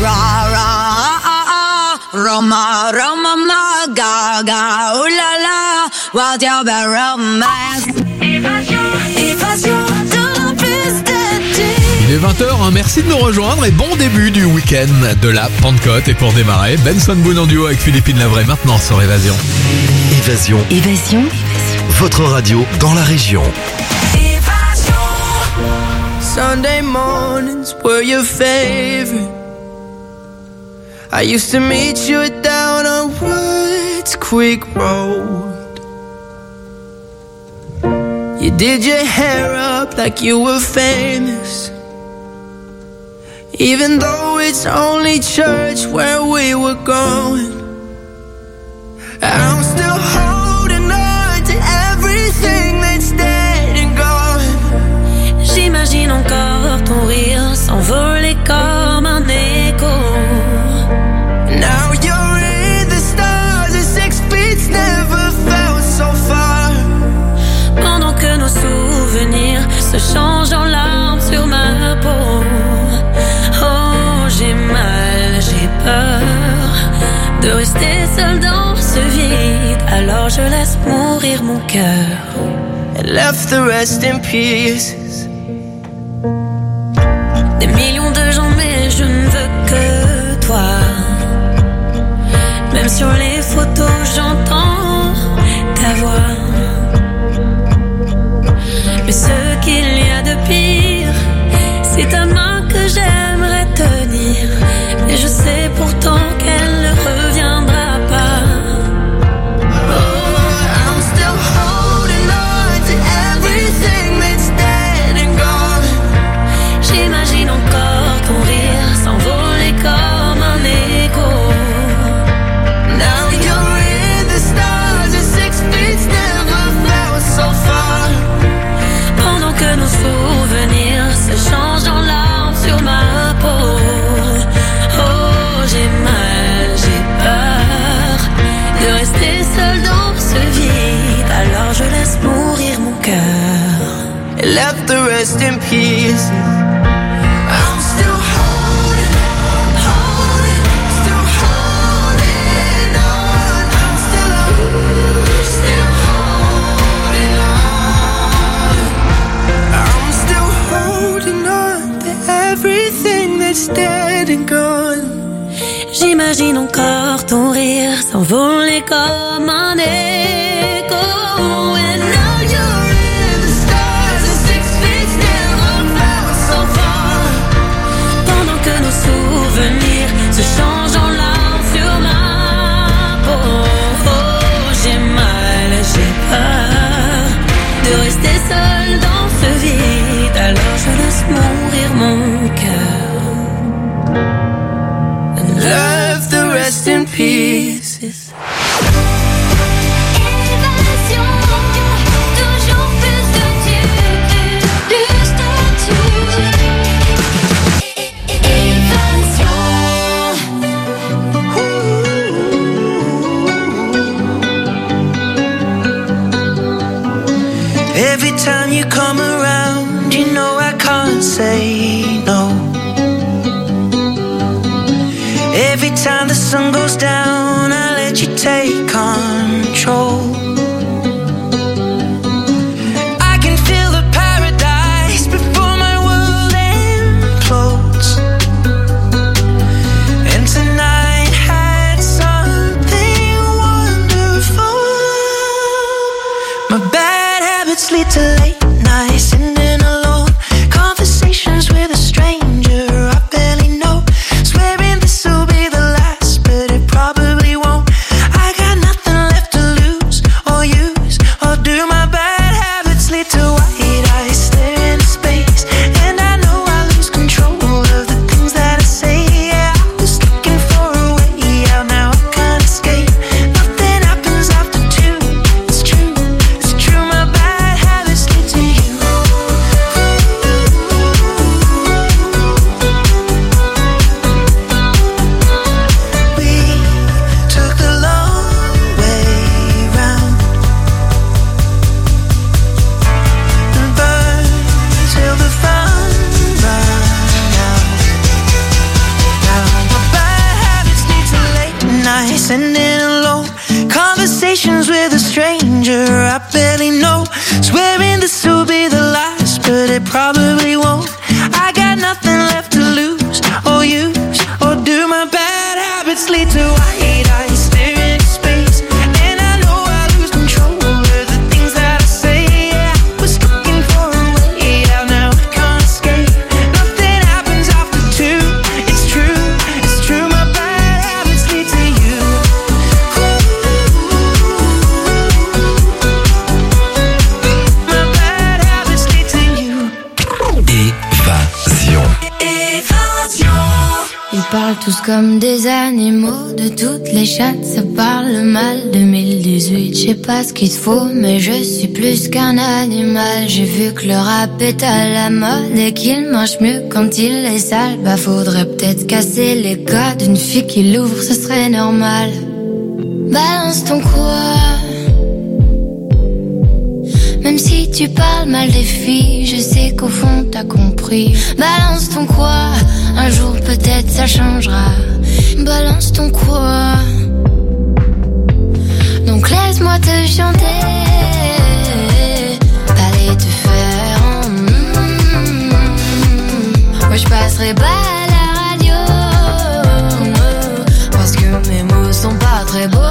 ra ra, Roma Roma ma gaga, ooh la la, what's your bad romance? Évasion de la piste d'été. Il est 20h, merci de nous rejoindre et bon début du week-end de la Pentecôte. Et pour démarrer, Benson Boone en duo avec Philippine Lavray maintenant sur Évasion. Évasion. Votre radio dans la région. Sunday mornings were your favorite. I used to meet you down on Woods Creek Road. You did your hair up like you were famous, even though it's only church where we were going. I'm still holding on to everything that's dead and gone. J'imagine encore ton rire s'envoler comme un écho. Now you're in the stars and 6 feet never felt so far. Pendant que nos souvenirs se changent en larmes sur ma peau. Oh, j'ai mal, j'ai peur de rester seule dans ce vide. Alors je laisse mourir mon cœur. And left the rest in pieces. Des millions de gens mais je ne veux que toi. Même sur les photos j'entends ta voix. Mais ce qu'il y a de pire, c'est ta main que j'aimerais tenir. Et je sais pourtant qu'elle ne reviendra pas. I'm still holding on to everything that's dead and gone. J'imagine encore ton rire s'envoler comme un écho. Now you're in the stars and 6 feet never felt so far. Pendant que nos souvenirs se changent en larmes sur ma peau. Oh, j'ai mal, j'ai peur de rester seule dans ce vide. Alors je laisse mourir mon cœur. And left the rest in pieces. I'm still holding on, still holding on. I'm still holding on. I'm still holding on to everything that's dead and gone. J'imagine encore ton rire s'envoler comme un écho. And now You're in the stars and 6 feet never felt so far. pendant que nos souvenirs se changent en larmes sur ma peau. Oh, j'ai mal, j'ai peur de rester seule dans ce vide. Alors je laisse mourir mon cœur. And left the rest in pieces. Évasion, toujours plus de Dieu, plus de Dieu. Évasion. Every time you come around, you know I can't say no. Every time the sun goes down, I let you take control. I can feel the paradise before my world implodes. And tonight had something wonderful. My bad habits lead to late nights, sitting alone, conversations with a stranger I barely know, swearing this will be the last, but it probably won't. I got nothing night, sending alone conversations with a stranger I barely know. Swearing this will be the last, but it probably won't. I got nothing left to lose or use, or do my bad habits lead to white eyes staring into space? And I know I lose control over the things that I say. Yeah, I was looking for a way out, now I can't escape. Nothing happens after two. It's true, my bad habits lead to you. My bad habits lead to you. Évasion. Ils parlent tous comme des animaux, de toutes les chattes, ça parle mal. 2018, je sais pas ce qu'il te faut, mais je suis plus qu'un animal. J'ai vu que le rap est à la mode et qu'il marche mieux quand il est sale. Bah faudrait peut-être casser les codes, une fille qui l'ouvre, ce serait normal. Balance ton quoi. Même si tu parles mal des filles, je sais qu'au fond t'as compris. Balance ton quoi, un jour peut-être ça changera. Balance ton quoi. Donc laisse-moi te chanter. Allez te faire en Moi je passerai pas à la radio, parce que mes mots sont pas très beaux.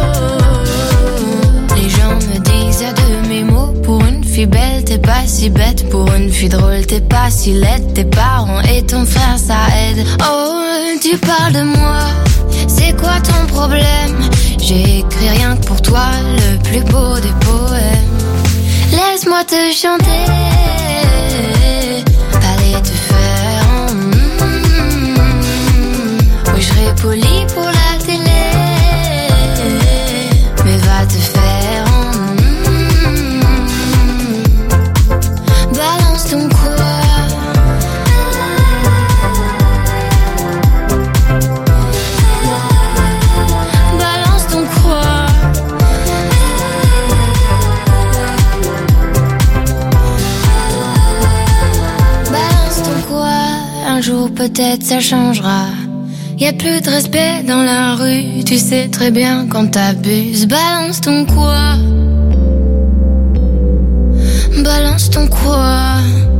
Les gens me disent à demi-mot. Pour une fille belle, t'es pas si bête. Pour une fille drôle, t'es pas si laide. Tes parents et ton frère, ça aide. Oh, tu parles de moi. C'est quoi ton problème? J'ai écrit rien que pour toi, le plus beau des poèmes. Laisse-moi te chanter. Allez te faire en Oui, je serai poli pour la télé, mais va te faire en Balance ton quoi. Balance ton quoi. Balance ton quoi. Un jour peut-être ça changera. Y'a plus de respect dans la rue, tu sais très bien quand t'abuses. Balance ton quoi. Balance ton quoi.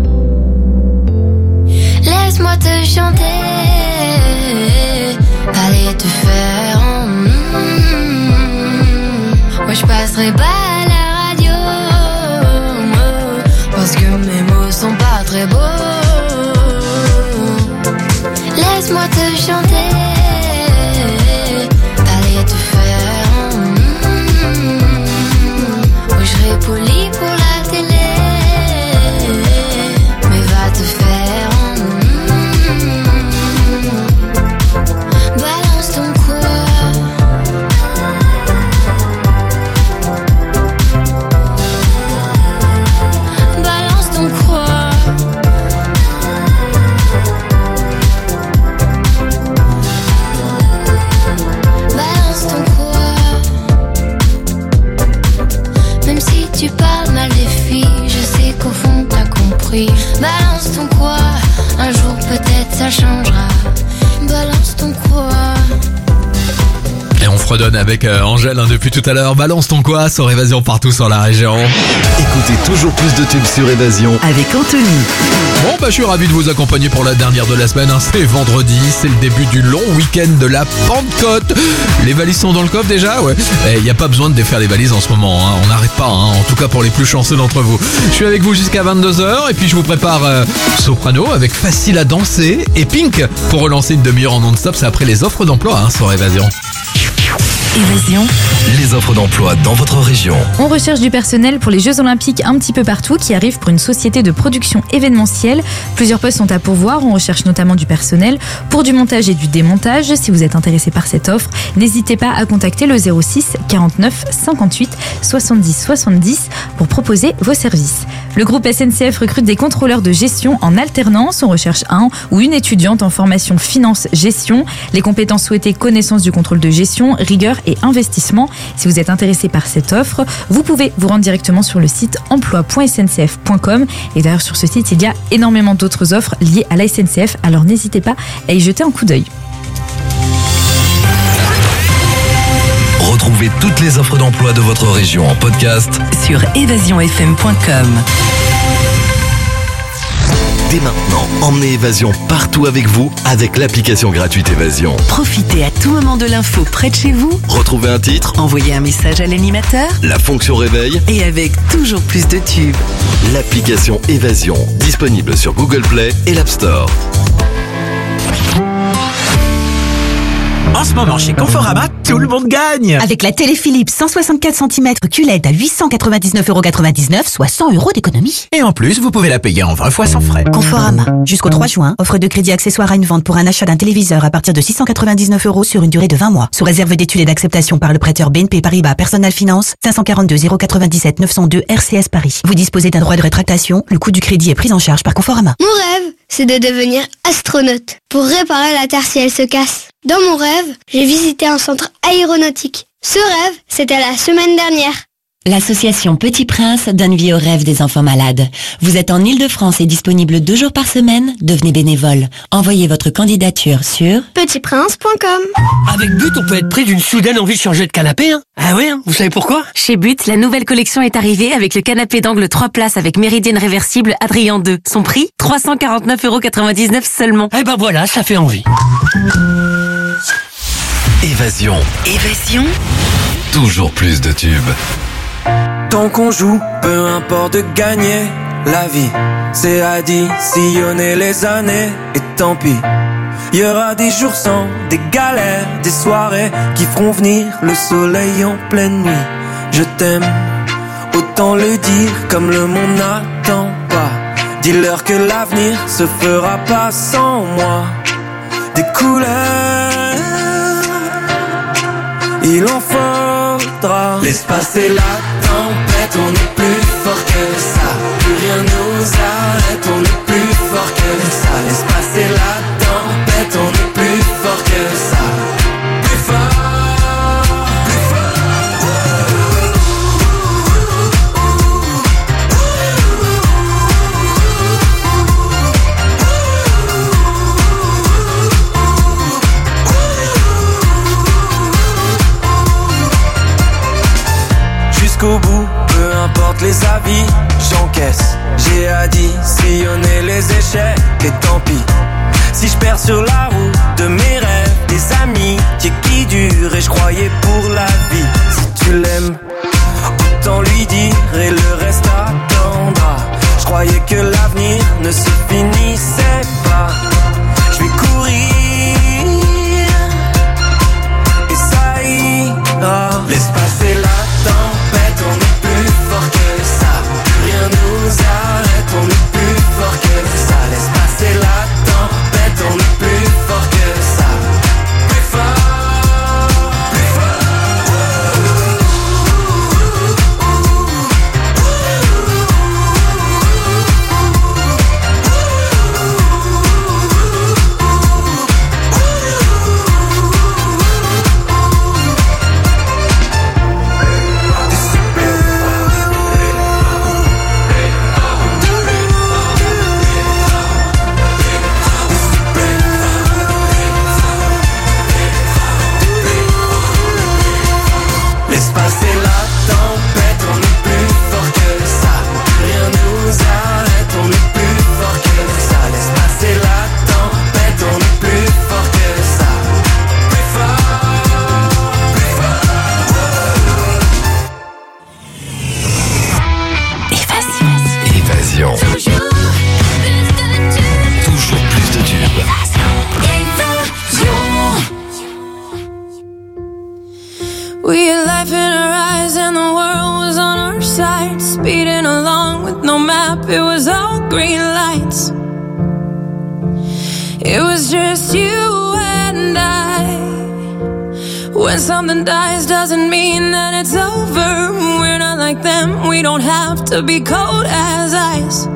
Laisse-moi te chanter. Allez te faire en Moi je passerai pas à la radio, parce que mes mots sont pas très beaux. Laisse-moi te chanter. Allez te faire en Oui, je serai poli pour la télé, mais va te faire en Balance ton quoi. Balance ton quoi. Balance ton quoi. Même si tu parles mal des filles, je sais qu'au fond t'as compris. Balance ton quoi. Un jour peut-être ça changera. Balance ton quoi. Et on fredonne avec Angèle depuis tout à l'heure. Balance ton quoi sur Évasion partout sur la région. Écoutez toujours plus de tubes sur Évasion avec Anthony. Bon bah je suis ravi de vous accompagner pour la dernière de la semaine. C'est vendredi, c'est le début du long week-end de la Pentecôte. Les valises sont dans le coffre déjà, ouais. Il n'y a pas besoin de défaire les valises en ce moment, hein. On n'arrête pas, hein. En tout cas pour les plus chanceux d'entre vous. Je suis avec vous jusqu'à 22h et puis je vous prépare Soprano avec Facile à danser et Pink pour relancer une demi-heure en non-stop. C'est après les offres d'emploi sur Évasion. Évasion, les offres d'emploi dans votre région. On recherche du personnel pour les Jeux Olympiques un petit peu partout qui arrivent pour une société de production événementielle. Plusieurs postes sont à pourvoir. On recherche notamment du personnel pour du montage et du démontage. Si vous êtes intéressé par cette offre, n'hésitez pas à contacter le 06 49 58 70 70 pour proposer vos services. Le groupe SNCF recrute des contrôleurs de gestion en alternance. On recherche un ou une étudiante en formation finance-gestion. Les compétences souhaitées: connaissance du contrôle de gestion, rigueur et investissement. Si vous êtes intéressé par cette offre, vous pouvez vous rendre directement sur le site emploi.sncf.com. Et d'ailleurs, sur ce site, il y a énormément d'autres offres liées à la SNCF. Alors n'hésitez pas à y jeter un coup d'œil. Retrouvez toutes les offres d'emploi de votre région en podcast sur évasionfm.com. Dès maintenant, emmenez Évasion partout avec vous avec l'application gratuite Évasion. Profitez à tout moment de l'info près de chez vous. Retrouvez un titre, Envoyez un message à l'animateur. la fonction réveil, Et avec toujours plus de tubes. l'application Évasion, disponible sur Google Play et l'App Store. En ce moment, chez Conforama, tout le monde gagne. Avec la télé Philips 164 cm QLED à 899,99€, soit 100 € d'économie. Et en plus, vous pouvez la payer en 20 fois sans frais. Conforama. Jusqu'au 3 juin, offre de crédit accessoire à une vente pour un achat d'un téléviseur à partir de 699€ sur une durée de 20 mois. Sous réserve d'études et d'acceptation par le prêteur BNP Paribas Personal Finance, 542 097 902 RCS Paris. Vous disposez d'un droit de rétractation. Le coût du crédit est pris en charge par Conforama. Mon rêve, c'est de devenir astronaute pour réparer la Terre si elle se casse. Dans mon rêve, j'ai visité un centre aéronautique. Ce rêve, c'était la semaine dernière. L'association Petit Prince donne vie aux rêves des enfants malades. Vous êtes en Ile-de-France et disponible 2 jours par semaine? Devenez bénévole. Envoyez votre candidature sur petitprince.com. Avec But, on peut être pris d'une soudaine envie de changer de canapé. Ah ouais, vous savez pourquoi? Chez But, la nouvelle collection est arrivée avec le canapé d'angle 3 places avec méridienne réversible Adrien 2. Son prix, 349,99€ seulement. Eh ben voilà, ça fait envie. Évasion. Évasion. Toujours plus de tubes. Tant qu'on joue, peu importe de gagner. La vie, c'est additionner les années. Et tant pis, y aura des jours sans, des galères, des soirées qui feront venir le soleil en pleine nuit. Je t'aime, autant le dire comme le monde n'attend pas. Dis-leur que l'avenir se fera pas sans moi. Des couleurs, il en faudra. Laisse passer la tempête, on est plus fort que ça. Plus rien nous arrête, on est plus fort que ça. Laisse passer la tempête, on est plus fort que ça. Plus fort, plus jusqu'au bout, peu importe les avis, j'encaisse. J'ai additionné les échecs et tant pis. Si je perds sur la route de mes rêves, des amis qui durent et je croyais pour la vie. Si tu l'aimes, autant lui dire et le reste attendra. Je croyais que l'avenir ne se finissait pas. Je vais courir et ça ira. Laisse passer la tempête, on est plus fort que ça. Rien nous arrête, on est plus fort que ça. Laisse passer la tempête, on est plus fort que ça. Plus fort, plus fort. Laisse passer la tempête, on est plus fort que ça. Rien nous arrête, on est plus fort que ça. Laisse passer la tempête, on est plus fort que ça. Plus fort, plus fort. Évasion. Toujours plus de tubes. We had life in our eyes and the world was on our side. Speeding along with no map, it was all green lights. It was just you and I. When something dies doesn't mean that it's over. We're not like them, we don't have to be cold as ice.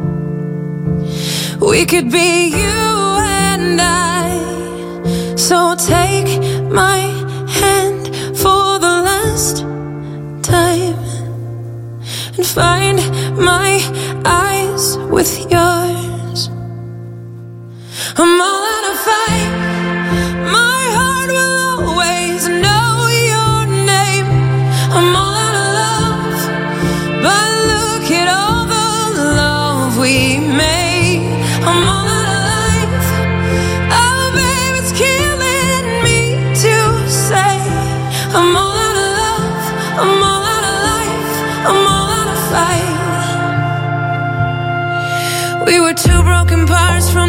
We could be you and I. So take my hand for the last time and find my eyes with yours. I'm all out of fight. My heart will always know your name.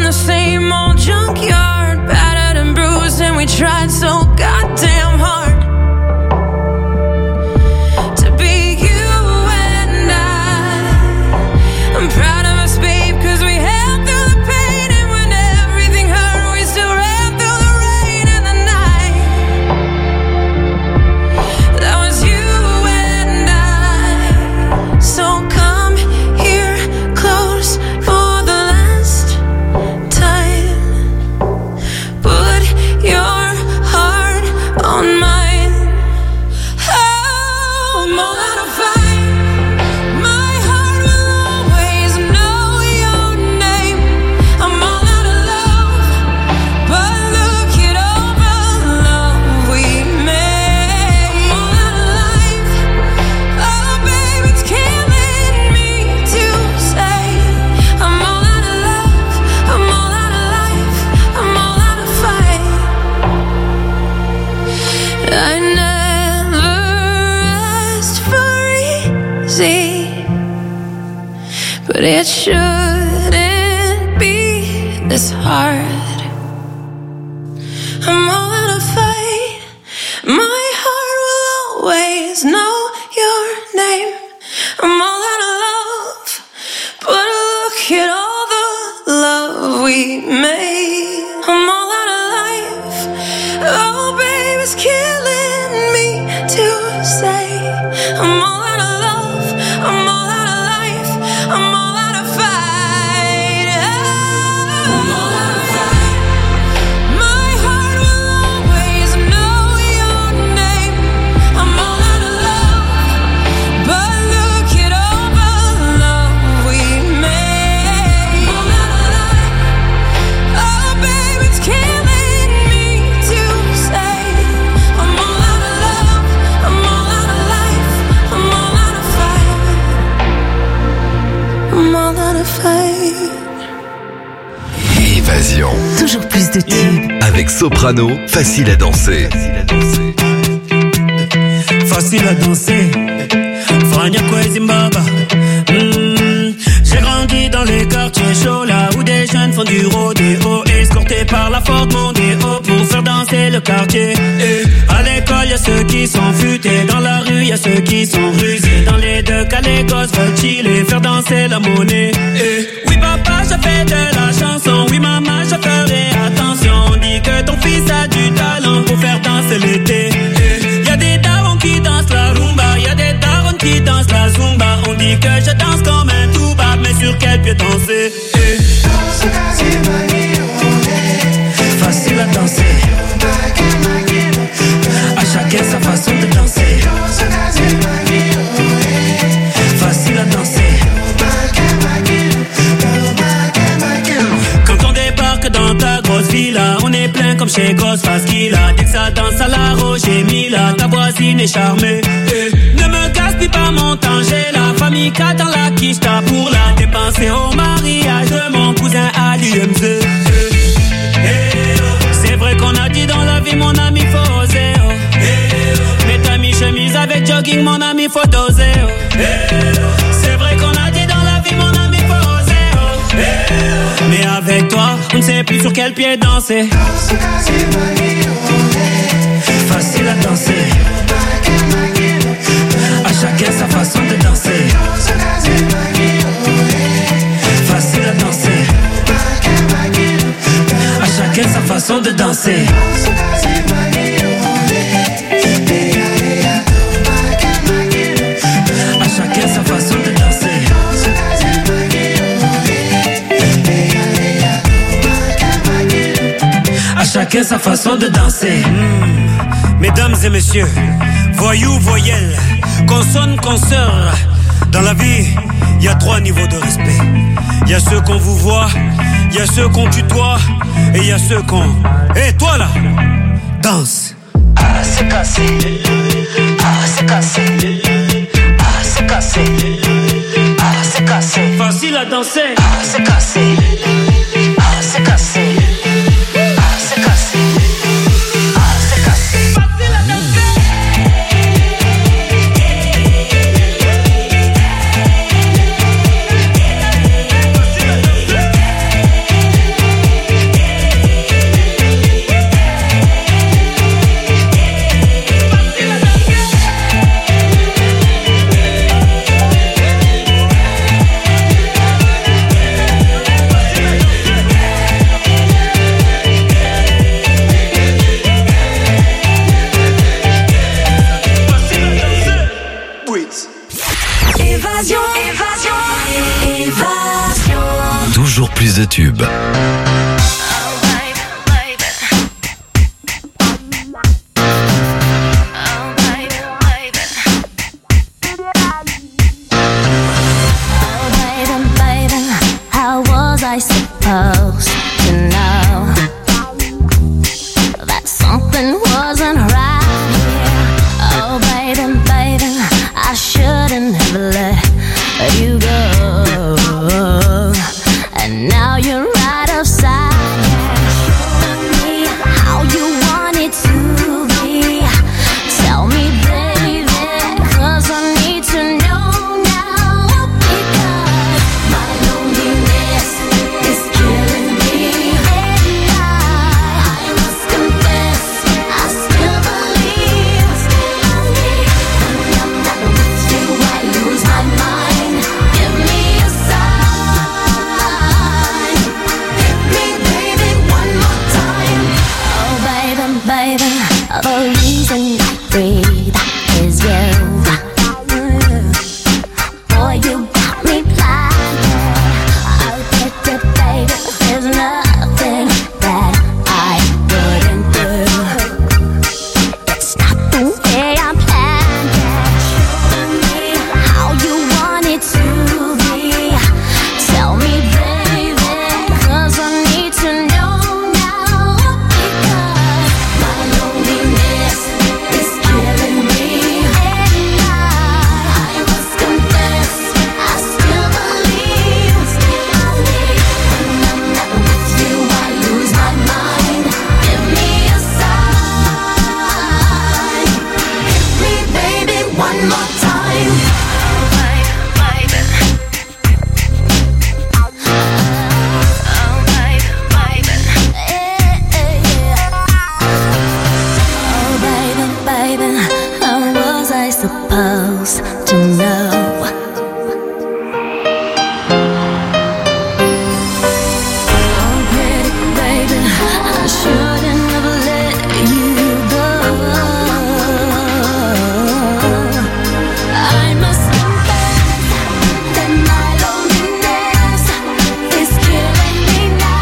the same old junkyard, battered and bruised, and we tried so goddamn hard to be you and I'm proud of us, babe, 'cause we held through the pain, and when everything hurt, we still ran through the rain and the night. That was you and I. So come here close for the last time. Put your heart on mine. Oh, I'm all out of fight. My heart will always know your name. I'm all out of love, but look at all the love we made. I'm all out of life. Oh, babe, it's killing me to say. I'm all out of love, I'm all out of life, I'm all out of fight. I never asked for easy, but it shouldn't be this hard. I'm all out of fight. My heart will always know your name. I'm all out of love, but look at all the love we made. I'm all out of life. Oh, babe, it's killing me to say. I'm all out of love, I'm all out of life, I'm all out of fight. I'm all out of fight. My heart will always know your name. I'm all out of love, but look at all the love we made. I'm all out of life. Oh, babe, it's killing me to say. I'm all out of love, I'm all out of life, I'm all out of fight. I'm all out of fight. Évasion. Toujours plus de tubes. Avec Soprano, facile à danser. Facile à danser. Frania Zimbabwe. J'ai grandi dans les quartiers chauds, là où des jeunes font du rodéo, escortés par la Ford Mondeo pour faire danser le quartier. Et à l'école, y'a ceux qui sont futés, dans la rue, y'a ceux qui sont rusés. Dans les deux cas, les gosses veulent chiller, faire danser la monnaie. Et oui, papa, je fais de la chanson. Oui, maman, je ferai attention. On dit que ton fils a du talent pour faire danser l'été. Et y'a des darons qui dansent la rumba, y'a des darons qui dansent la zumba. On dit que je danse comme un touba, mais sur quel pied danser? Facile à danser. À chacun sa façon de danser. Facile à danser. Quand on débarque dans ta grosse villa, on est plein comme chez Ghostface Killah. Dès que ça danse à la Roger Mila, ta voisine est charmée. Ne me gaspille pas mon temps, j'ai la famille dans la quicheta pour la dépenser au mariage de mon cousin à l'UMZ. C'est vrai qu'on a dit dans la vie, mon ami, faut oser. Mais t'as mis chemise avec jogging, mon ami, faut doser. C'est vrai qu'on a dit dans la vie, mon ami, faut oser. Mais avec toi, on ne sait plus sur quel pied danser. Facile à danser. À chacun sa façon de danser. Facile à danser. À chacun sa façon de danser. À chacun sa façon de danser. À chacun sa façon de danser. Mesdames et messieurs, voyous, voyelles, consonnes, consoeurs. Dans la vie, il y a 3 niveaux de respect. Il y a ceux qu'on vous voit, il y a ceux qu'on tutoie, et il y a ceux qu'on... Hé, toi là, danse. Ah, c'est cassé. Ah, c'est cassé. Ah, c'est cassé. Ah, c'est cassé. Facile à danser. Ah, c'est cassé. Ah, c'est cassé. Ah, c'est cassé. Ah, c'est cassé. Facile à danser. plus de tubes. I supposed to know that something wasn't right here? Oh, baby, baby, I shouldn't have let you go. And now you're right upside down. Show me how you want it to be. Tell me, baby, 'cause I need to know now. Because my loneliness is killing me, and I must confess, I still believe when I'm not with you, I lose my mind. Give me a sign, hit me, baby, one more time. Oh, baby, baby, the reason I breathe is you. Boy, you got me blinded. I'll get it, baby. There's nothing that I wouldn't do. It's not the way I planned it. Show me how you want it to be. Tell me, baby, 'cause I need to know now. Because my loneliness is killing me, and I must confess, I still believe when I'm not with you, I lose my mind. Give me a sign, hit me, baby, one more time. Oh, baby, oh, baby, oh, baby, baby, how was I supposed to know? Oh, pretty baby, I shouldn't have let you go. I must confess that my loneliness is killing me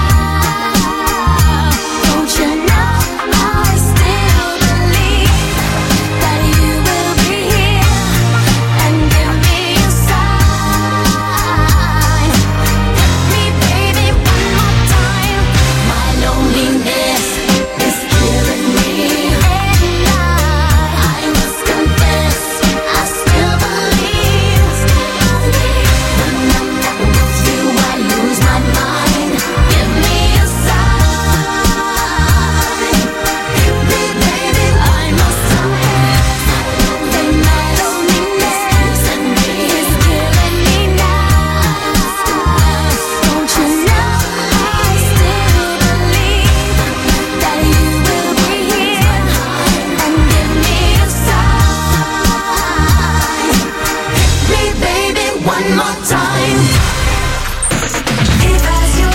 now. Don't you know I still believe that you will be here and give me a sign. Hit me, baby, one more time. My loneliness is killing me, and I must confess, I still believe when I'm not with you, I lose my mind. Give me a sign, hit me, baby, I must confess that my loneliness is killing me now. Don't you know I still believe that you will be here and give me a sign. Hit me, baby, one more time. Évasion,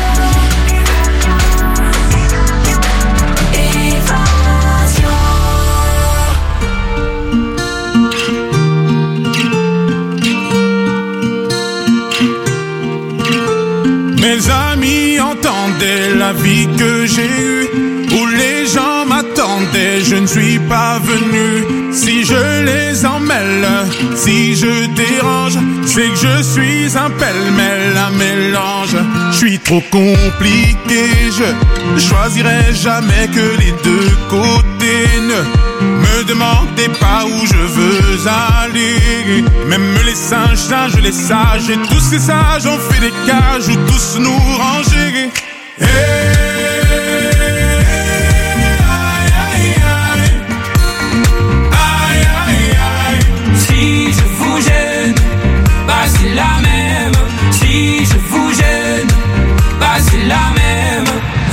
Mes amis entendaient la vie que j'ai eue, où les gens m'attendaient, je ne suis pas venu. Si je les emmêle, si je dérange, c'est que je suis un pêle-mêle, un mélange. Je suis trop compliqué, je choisirai jamais que les deux côtés. Ne me demandez pas où je veux aller. Même les singes, les sages, et tous ces sages ont fait des cages où tous nous ranger. Si je vous gêne, bah c'est la même. Si je vous gêne, bah c'est la même.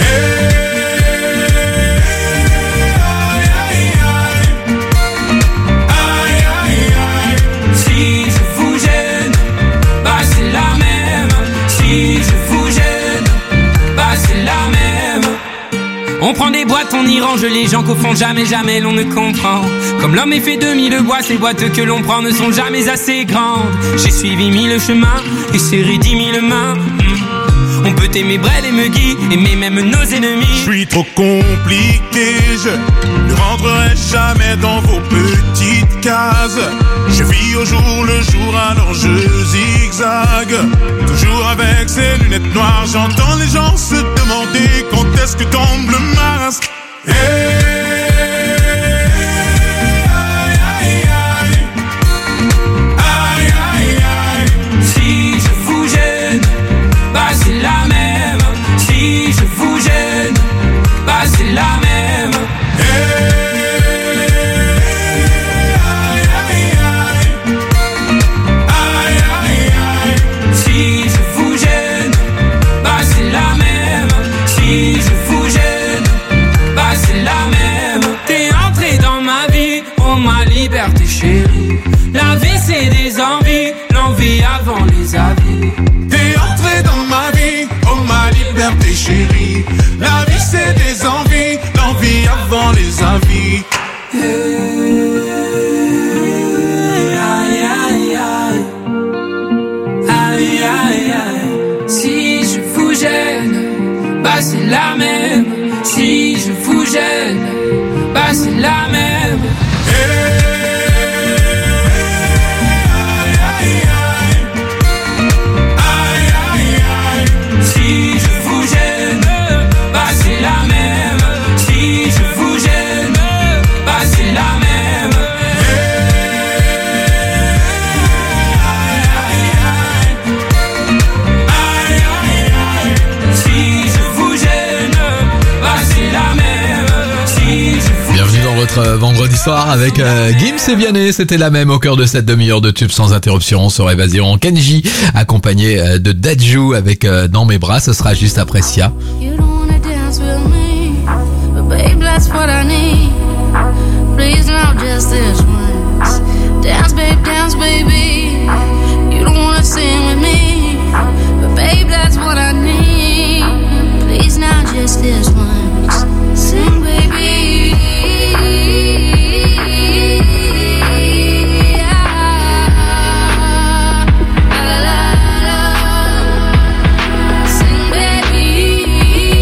Si je vous gêne, bah c'est la même. Si je vous gêne, bah c'est la même. On prend des boîtes, on y range les gens qu'au fond jamais, jamais l'on ne comprend. Comme l'homme est fait de mille bois, ces boîtes que l'on prend ne sont jamais assez grandes. J'ai suivi 1000 chemins et serré 10 000 mains. On peut aimer Brel et Meggy, aimer même nos ennemis. Je suis trop compliqué, je ne rentrerai jamais dans vos petites cases. Je vis au jour le jour, alors je zigzague. Toujours avec ces lunettes noires, j'entends les gens se demander quand est-ce que tombe le masque. Si je vous gêne, bah c'est la même. Si je vous gêne, bah c'est la même. Si je vous gêne, bah c'est la même. Si je vous gêne, bah c'est la même. T'es entré dans ma vie, oh ma liberté chérie. La vie c'est des envies, l'envie avant les avis. T'es entré dans ma vie, oh ma liberté chérie. La vie c'est des envies, l'envie avant les avis. Aïe aïe aïe, aïe aïe aïe. Si je vous gêne, bah c'est la même. Si je vous gêne, bah c'est la même. Si je vous gêne, bah c'est la même. Si je vous gêne, bah c'est la même. Si je vous gêne, bah c'est la même. Si je vous Bienvenue dans votre vendredi soir avec Gims et Vianney. C'était la même au cœur de cette demi-heure de tube sans interruption sur Évasion. Kenji accompagné de Dadju avec Dans mes bras. Ce sera juste après Sia. You don't wanna dance with me, but babe, that's what I need. Please now, just this once. Dance, baby. You don't wanna sing with me, but babe, that's what I need. Please now, just this once. Sing, baby. Sing, baby.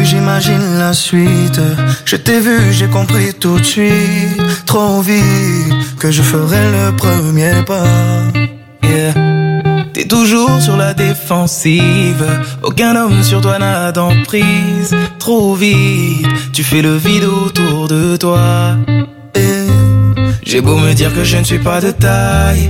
plus j'imagine la suite. Je t'ai vu, j'ai compris tout de suite, trop vite, que je ferai le premier pas. Yeah. T'es toujours sur la défensive, aucun homme sur toi n'a d'emprise. Trop vite, tu fais le vide autour de toi. Et j'ai beau me dire que je ne suis pas de taille,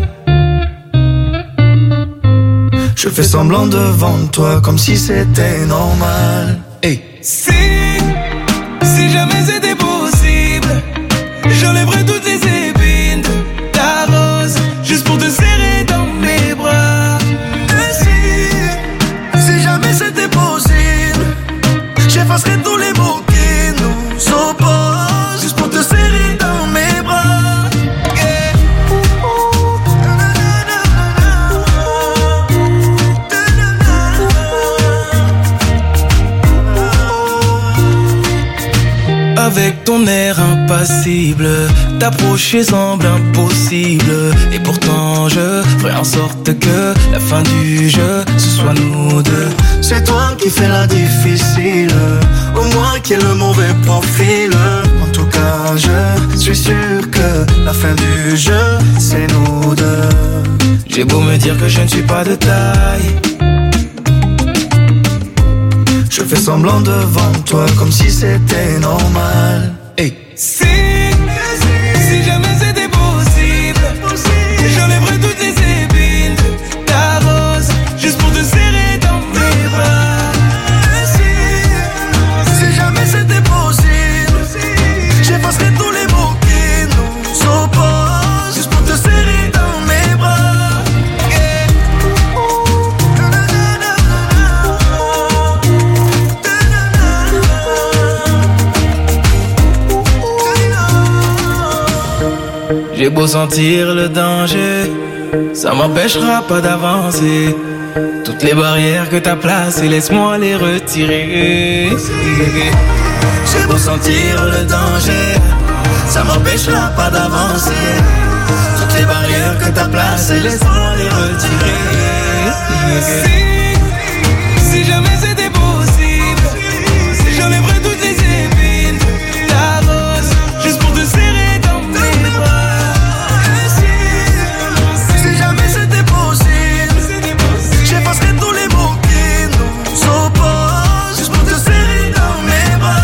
je fais semblant devant toi comme si c'était normal. Hey. Si jamais c'était possible, j'enlèverais toutes les épines de ta rose, juste pour te serrer dans mes bras. Et si jamais c'était possible, j'effacerais tous les mots qui nous opposent, juste pour te serrer dans mes bras. Avec ton air impassible, t'approcher semble impossible. Et pourtant je ferai en sorte que la fin du jeu, ce soit nous deux. C'est toi qui fais la difficile, ou moi qui ai le mauvais profil. En tout cas je suis sûr que la fin du jeu, c'est nous deux. J'ai beau me dire que je ne suis pas de taille, je fais semblant devant toi comme si c'était normal. Hey. Si jamais c'était possible, j'enlèverais toutes les épines de ta rose, juste pour te serrer dans mes bras. Si jamais c'était possible, j'effacerais tous les mots qui nous opposent, juste pour te serrer dans mes bras. J'ai beau sentir le danger, ça m'empêchera pas d'avancer. Toutes les barrières que t'as placées, laisse-moi les retirer. J'ai beau sentir le danger, ça m'empêchera pas d'avancer. Toutes les barrières que t'as placées, laisse-moi les retirer. Si jamais c'était possible, j'enlèverais toutes les épines de ta rose, juste pour te serrer dans mes bras. Si jamais c'était possible, j'effacerais tous les mots qui nous opposent, juste pour te serrer dans mes bras.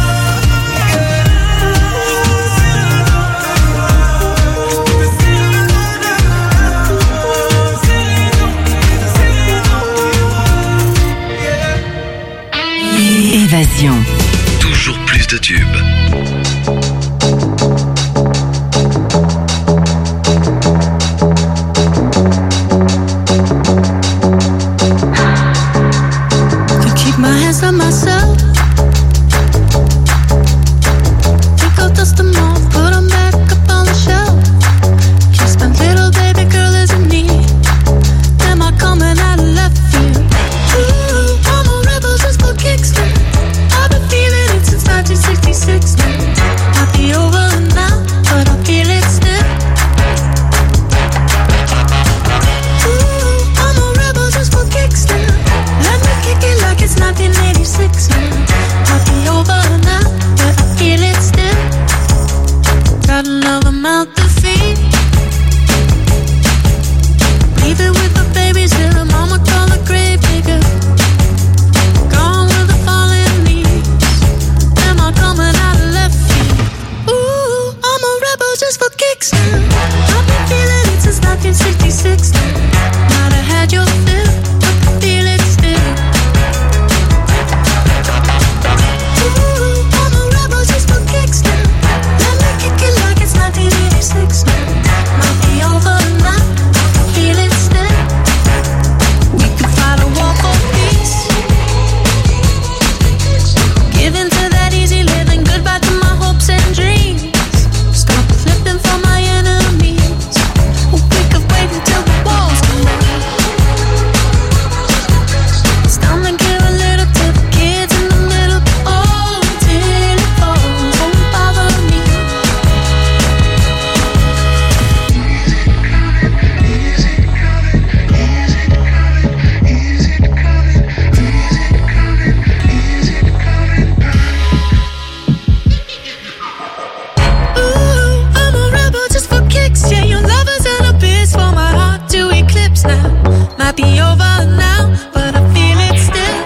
26 now. Might be over now, but I feel it still.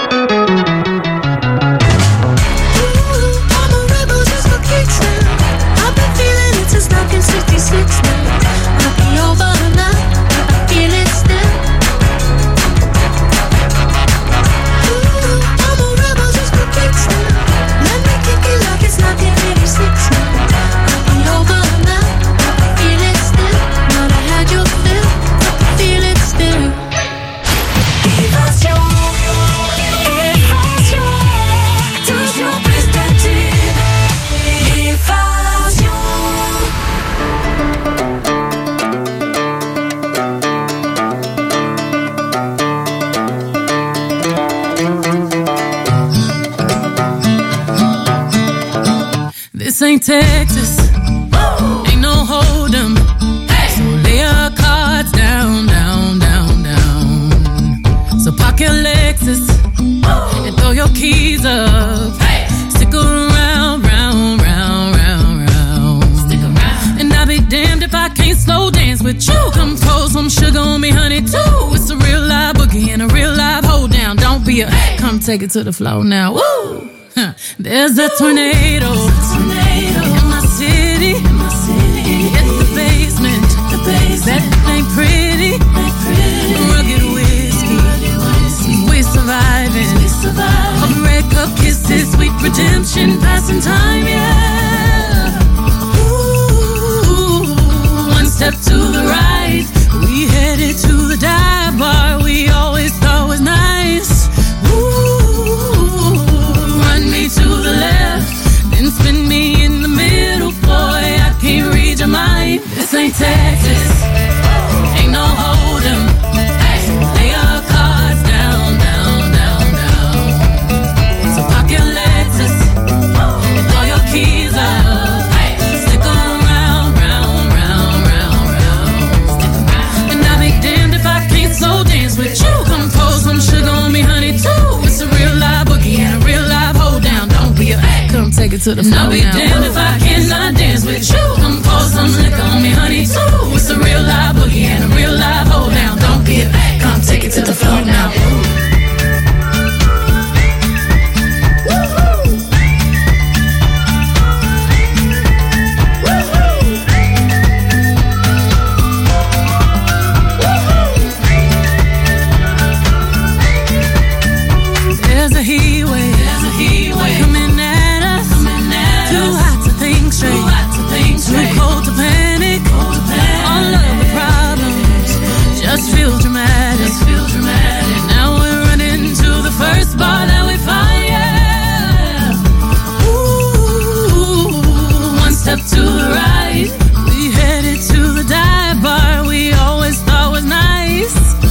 Ooh, I'm a rebel just for kicks now. I've been feeling it since 1966 now. Might be over now, but I feel it still. Ooh, I'm a rebel just for kicks now. Let me kick it like it's 1986 now. Might be over now, but I feel it still. Not I had your fill, but I feel it still. Évasion, évasion, toujours plus de tubes. Évasion. This ain't Texas, ain't no hold'em. So lay your cards down, down, down, down. So park your Lexus and throw your keys up. Stick around, round, round, round, round. Stick around. And I'll be damned if I can't slow dance with you. Come pour some sugar on me, honey, too. It's a real live boogie and a real live hold down. Don't be a come take it to the floor now. Woo! Huh. There's a tornado in my city. In the basement. That ain't pretty. Rugged whiskey. We surviving. Red cup kisses, sweet redemption, passing time, yeah. Ooh, one step to the right, we headed to the dive bar we always thought was nice. Ooh, run me to the left, then spin me in the middle, boy, I can't read your mind. This ain't Texas, ain't no hold'em. Lay your cards down, down, down, down. So park your Lexus and throw your keys up. Stick around, round, round, round, round. And I'll be damned if I can't slow dance with you. Come pour some sugar on me, honey, too. It's a real live boogie and a real live hold down. Don't be a come take it to the floor. I'll be damned if I cannot dance with you. Come pour some liquor on me, honey, too. It's a real live boogie and a real live hold down. Don't be a come take it to the floor now. There's a heat wave coming at us. Too hot to think straight, too cold to panic. All of the problems just feel dramatic. Now we're running to the first bar that we find, yeah. Ooh, one step to the right, we headed to the dive bar we always thought was nice.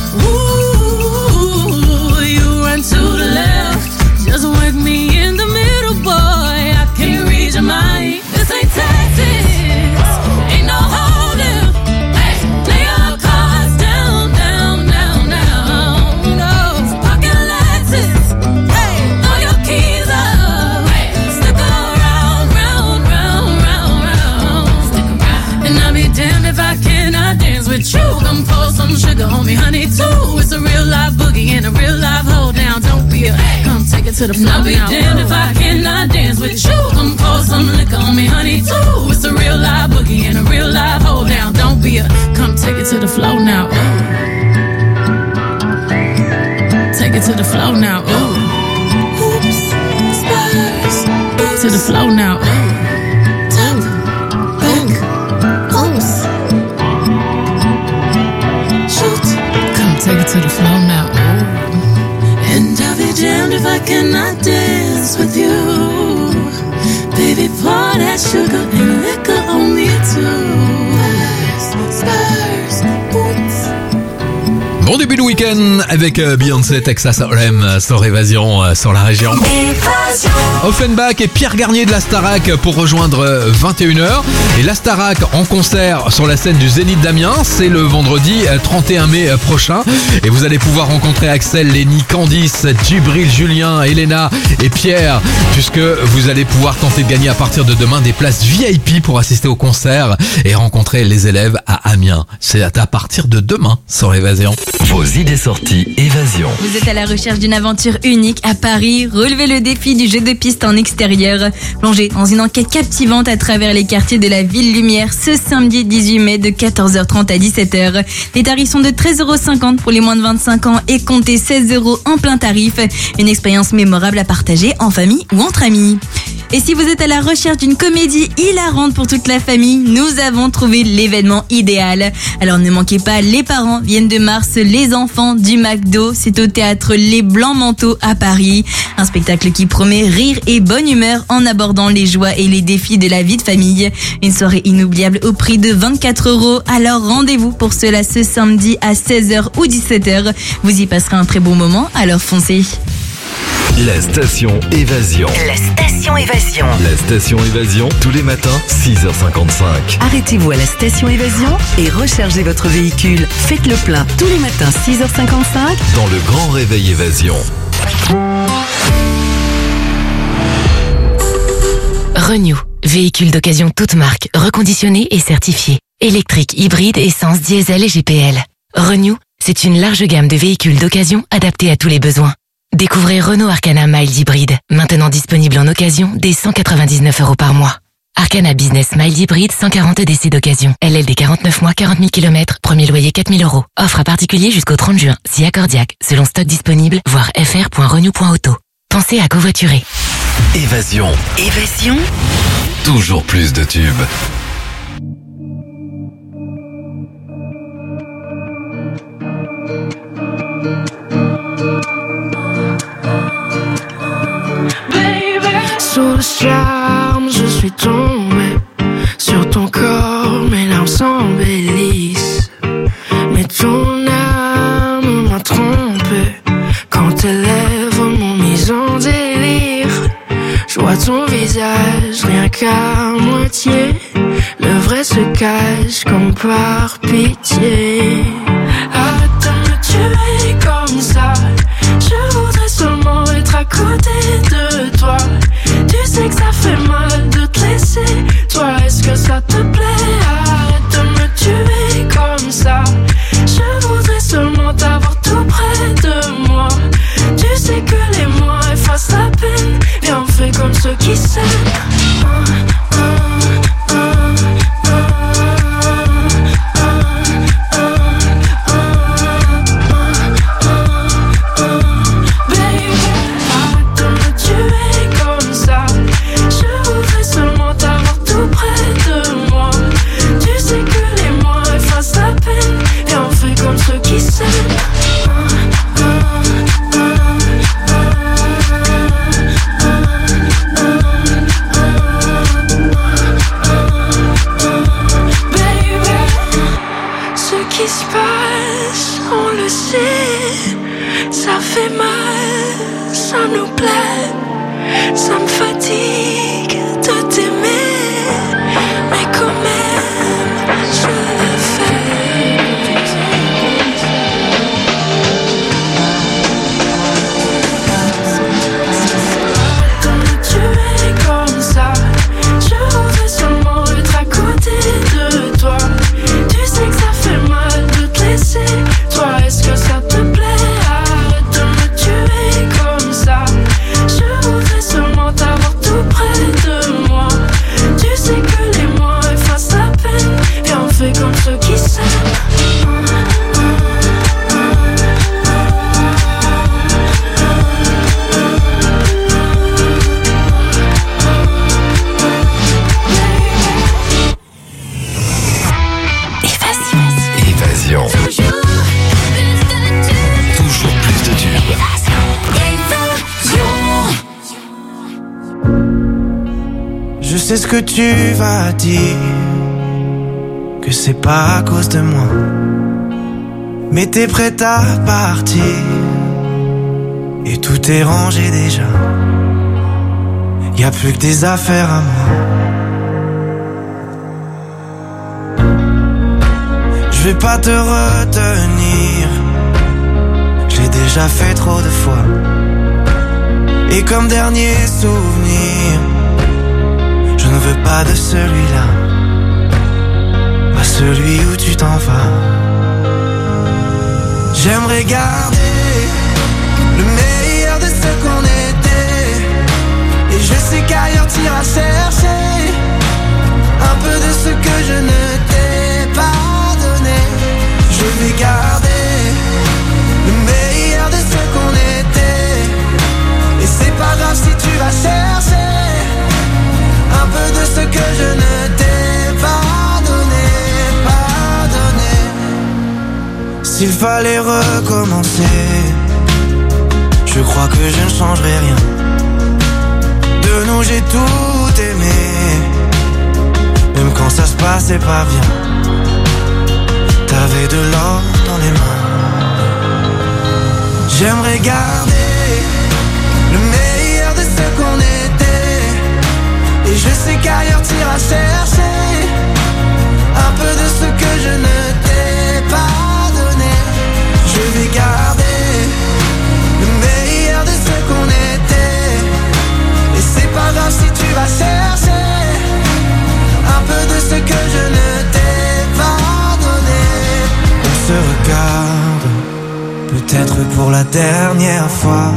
Ooh, you run to the left, just work me in the middle, boy, I can't read your mind. This ain't Texas, ain't no hold'em. Lay your cards down, down, down, down. No, park your Lexus, throw your keys up. Stick around, round, round, round, round. And I'll be damned if I cannot dance with you. Come pour some sugar on me, honey, too. It's a real live boogie and a real live hold down. Don't be a come take it to the floor. I'll be damned if I cannot dance with you. Come pour some liquor on me, honey, too. It's a real live boogie and a real live hold down. Don't be a come take it to the floor now. Ooh. Take it to the floor now. Ooh. Oops, spurs. To the floor now. Ooh. Top, back, oops. Shoot, come take it to the floor now. Ooh. And I'll be damned if I cannot dance with you. Baby, pour that sugar and liquor on me too. Spurs, boots. Bon début de week-end avec Beyoncé, Texas Hold'em sur Évasion sur la région. Offenbach et Pierre Garnier de la Starac pour rejoindre 21h. Et la Starac en concert sur la scène du Zénith d'Amiens, c'est le vendredi 31 mai prochain. Et vous allez pouvoir rencontrer Axel, Lenny, Candice, Djibril, Julien, Elena et Pierre, puisque vous allez pouvoir tenter de gagner à partir de demain des places VIP pour assister au concert et rencontrer les élèves à Amiens. C'est à partir de demain sur Évasion. Vos idées sorties Évasion. Vous êtes à la recherche d'une aventure unique à Paris. Relevez le défi du jeu de piste en extérieur. Plongez dans une enquête captivante à travers les quartiers de la Ville Lumière ce samedi 18 mai de 14h30 à 17h. Les tarifs sont de 13,50€ pour les moins de 25 ans et comptez 16€ en plein tarif. Une expérience mémorable à partager en famille ou entre amis. Et si vous êtes à la recherche d'une comédie hilarante pour toute la famille, nous avons trouvé l'événement idéal. Alors ne manquez pas, Les parents viennent de Mars, les enfants du McDo. C'est au théâtre Les Blancs Manteaux à Paris. Un spectacle qui promet rire et bonne humeur en abordant les joies et les défis de la vie de famille. Une soirée inoubliable au prix de 24€. Alors rendez-vous pour cela ce samedi à 16h ou 17h. Vous y passerez un très bon moment, alors foncez. La station Évasion. La station Évasion. La station Évasion, tous les matins, 6h55. Arrêtez-vous à la station Évasion et rechargez votre véhicule. Faites le plein tous les matins, 6h55. Dans le grand réveil Évasion. Renew, véhicule d'occasion toute marque, reconditionné et certifié. Électrique, hybride, essence, diesel et GPL. Renew, c'est une large gamme de véhicules d'occasion adaptés à tous les besoins. Découvrez Renault Arcana Mild Hybride, maintenant disponible en occasion dès 199€ par mois. Arcana Business Mild Hybride, 140 DC d'occasion. LLD 49 mois, 40 000 km, premier loyer 4 000 €. Offre à particulier jusqu'au 30 juin, si accordiaque, selon stock disponible, voir fr.renew.auto. Pensez à covoiturer. Évasion. Évasion. Toujours plus de tubes. Sous le charme, je suis tombé sur ton corps, mes larmes s'embellissent. Mais ton âme m'a trompé quand tes lèvres m'ont mis en délire. Je vois ton visage rien qu'à moitié, le vrai se cache comme par pitié. Arrête de me tuer comme ça, je voudrais seulement être à côté de toi. Tu sais que ça fait mal de te laisser. Toi, est-ce que ça te plaît? Arrête de me tuer comme ça. Je voudrais seulement t'avoir tout près de moi. Tu sais que les mois effacent la peine. Viens, on fait comme ceux qui s'aiment. Ça fait mal, ça nous plaît, ça me fatigue de t'aimer, mais quand même je le fais. De me tuer comme ça, je voudrais seulement être à côté de toi. Tu sais que ça fait mal de te laisser. Toi, est-ce que ça te plaît? Comme ceux qui s'aiment. Évasion. Toujours plus de tubes. Je sais ce que tu vas dire, que c'est pas à cause de moi. mais t'es prête à partir. Et tout est rangé déjà. Y'a plus que des affaires à moi. Je vais pas te retenir. J'ai déjà fait trop de fois. Et comme dernier souvenir, je ne veux pas de celui-là, pas celui où tu t'en vas. J'aimerais garder le meilleur de ce qu'on était. Et je sais qu'ailleurs t'iras chercher un peu de ce que je ne t'ai pas donné. Je vais garder le meilleur de ce qu'on était. Et c'est pas grave si tu vas chercher un peu de ce que je ne t'ai pas donné, pas donné. S'il fallait recommencer, je crois que je ne changerai rien. De nous j'ai tout aimé, même quand ça se passait pas bien. T'avais de l'or dans les mains. J'aimerais garder le meilleur de ce qu'on était. Et je sais qu'ailleurs t'iras chercher un peu de ce que je ne t'ai pas donné. Je vais garder le meilleur de ce qu'on était. Et c'est pas grave si tu vas chercher un peu de ce que je ne t'ai pas donné. On se regarde, peut-être pour la dernière fois.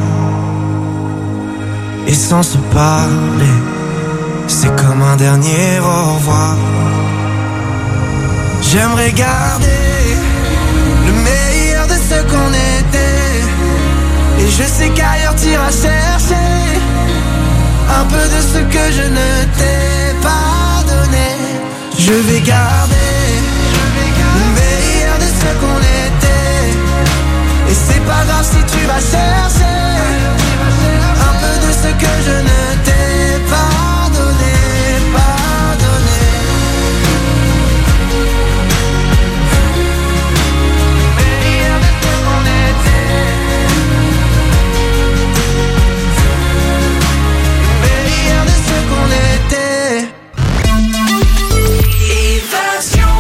Et sans se parler, c'est comme un dernier au revoir. J'aimerais garder le meilleur de ce qu'on était. Et je sais qu'ailleurs t'iras chercher un peu de ce que je ne t'ai pas donné. Je vais garder le meilleur de ce qu'on était. Et c'est pas grave si tu vas chercher un peu de ce que je ne t'ai pas donné, pas donné. Meilleur de ce qu'on était. Meilleur de ce qu'on était. Évasion.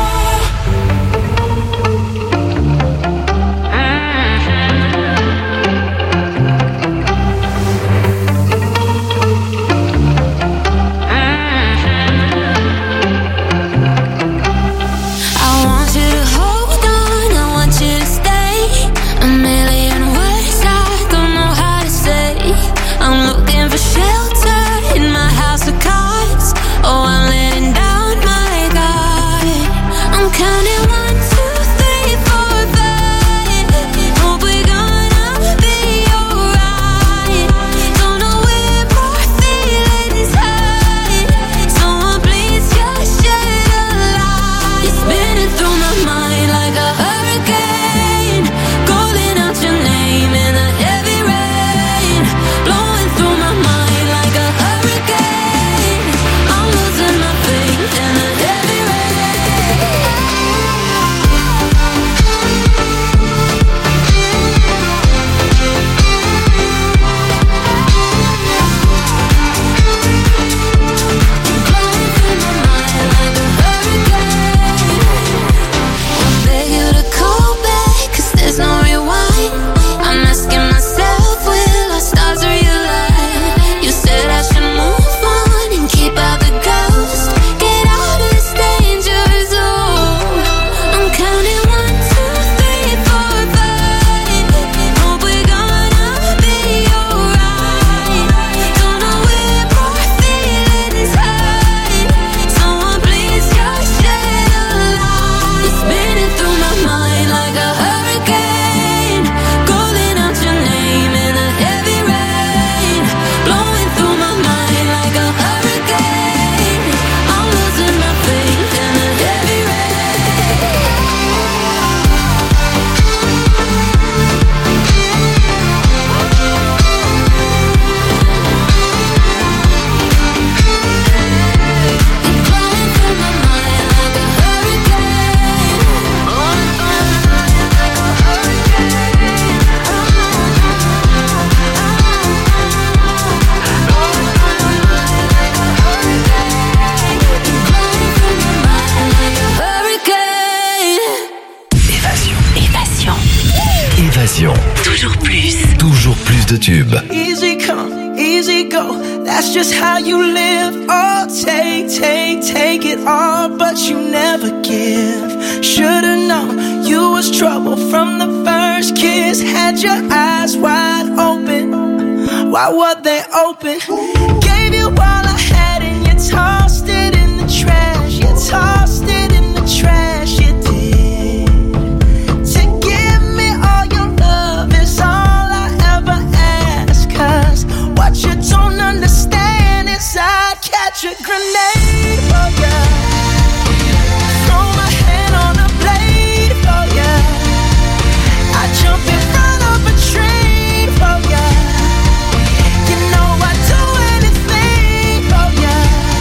de tubes. Easy come, easy go, that's just how you live. Oh, take it all, but you never give. Should've known you was trouble from the first kiss. Had your eyes wide open, why were they open? Gave you all I had and you tossed it in the trash. You tossed it in the trash, you did. To give me all your love is all I ever ask. Cause what you don't understand is I'd catch a grenade for ya. Throw my hand on a blade for ya. I'd jump in front of a train for ya. You know I'd do anything for ya.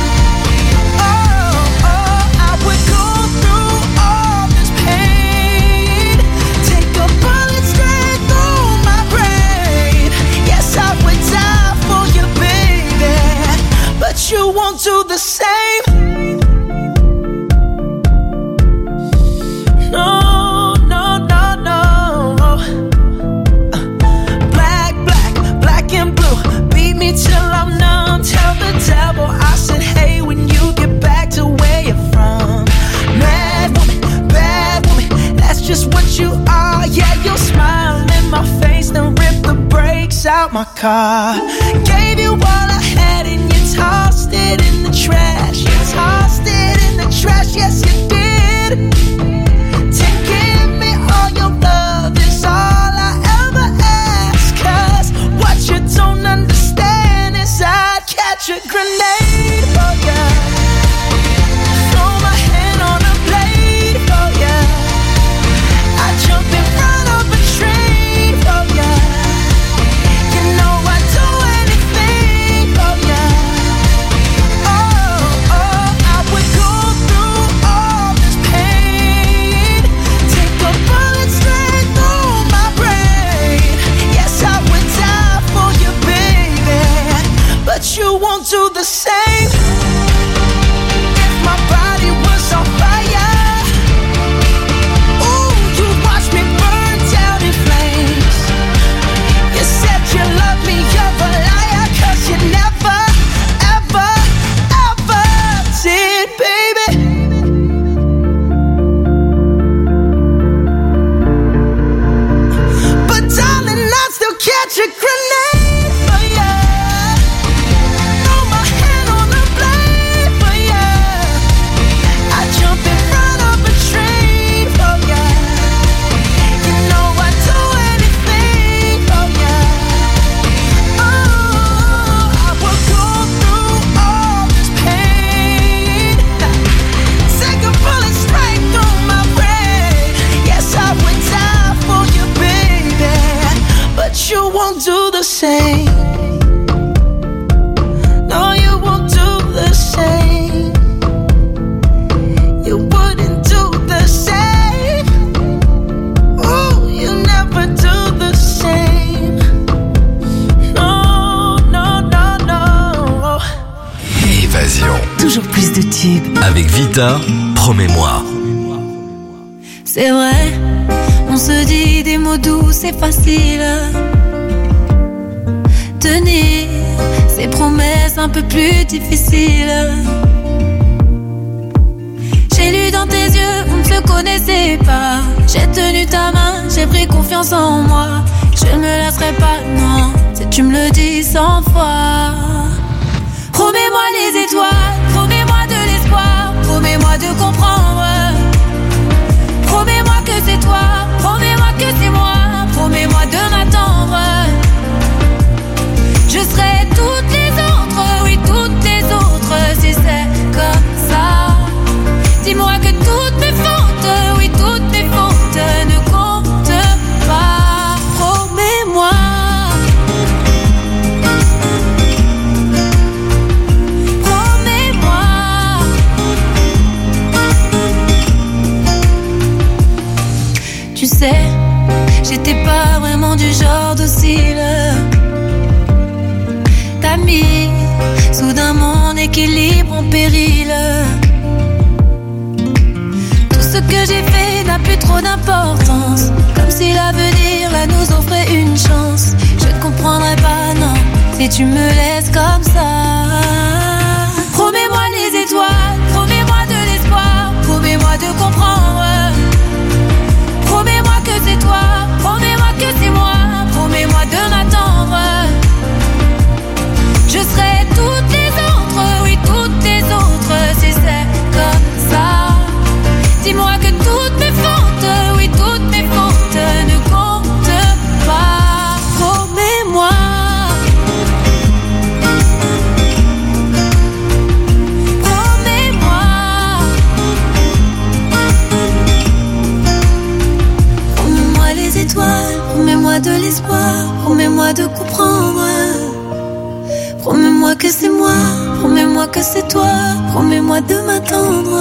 Oh, I would go through all this pain. Take a bullet straight through my brain. Yes, I would die for you, baby, but you won't do the same. No, no, no, no. Black and blue. Beat me till I'm numb. Tell the devil I said, hey, when you get back to where you're from. Bad woman, that's just what you are. Yeah, you'll smile in my face, then rip the brakes out my car. Gave you all I had and you tossed it in the trash. You tossed it in the trash, yes you did. To give me all your love is all I ever ask. Cause what you don't understand is I'd catch a grenade for ya. Throw my hand on a blade for ya. I'd jump in front of a train for ya. You know I'd do anything for ya. Oh, I would go through all this pain. Take a bullet straight through my brain. Yes, I would die for you, baby, but you won't do the same. If my body was on fire, ooh, you'd watch me burn down in flames. You said you loved me, you're a liar, cause you never, ever, ever did, baby. But darling, I'd still catch a grenade for ya. Throw my hand on a blade for ya. I'd jump in front of a train for ya. You know I'd do anything for ya. Oh, I would go through all this pain. Take a bullet straight through my brain. Yes, I would die for you, baby, but you won't do the same. No, you won't do the same. You wouldn't do the same. Oh, you never do the same. No, no, no, no. Évasion. Toujours plus de tubes. Avec Vita, promets-moi. C'est vrai, on se dit des mots doux, c'est facile. Tenir ces promesses un peu plus difficiles. J'ai lu dans tes yeux, on ne se connaissait pas. J'ai tenu ta main, j'ai pris confiance en moi. Je ne me lasserai pas, non, si tu me le dis 100 fois. Promets-moi les étoiles, promets-moi de l'espoir, promets-moi de comprendre. Promets-moi que c'est toi, promets-moi que c'est moi, promets-moi de m'attendre. Je serai toutes les autres, oui toutes les autres, si c'est comme ça. Dis-moi que toutes mes fautes, oui toutes mes fautes ne comptent pas. Promets-moi. Promets-moi. Tu sais, j'étais pas vraiment du genre docile. T'as mis soudain mon équilibre en péril. Tout ce que j'ai fait n'a plus trop d'importance. Comme si l'avenir là nous offrait une chance. Je ne comprendrais pas, non, si tu me laisses comme ça. Promets-moi les étoiles, promets-moi de l'espoir, promets-moi de comprendre. Promets-moi que c'est toi, promets-moi que c'est moi, promets-moi de m'attendre. Je serai toutes les autres, oui toutes les autres, si c'est comme ça. Dis-moi que toutes mes fautes, oui toutes mes fautes ne comptent pas. Promets-moi. Promets-moi. Promets-moi les étoiles, promets-moi de l'espoir, promets-moi de comprendre. Promets-moi que c'est moi, promets-moi que c'est toi, promets-moi de m'attendre.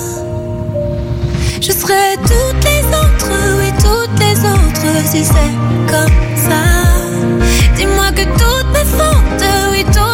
Je serai toutes les autres, oui toutes les autres, si c'est comme ça. Dis-moi que toutes mes fautes, oui toutes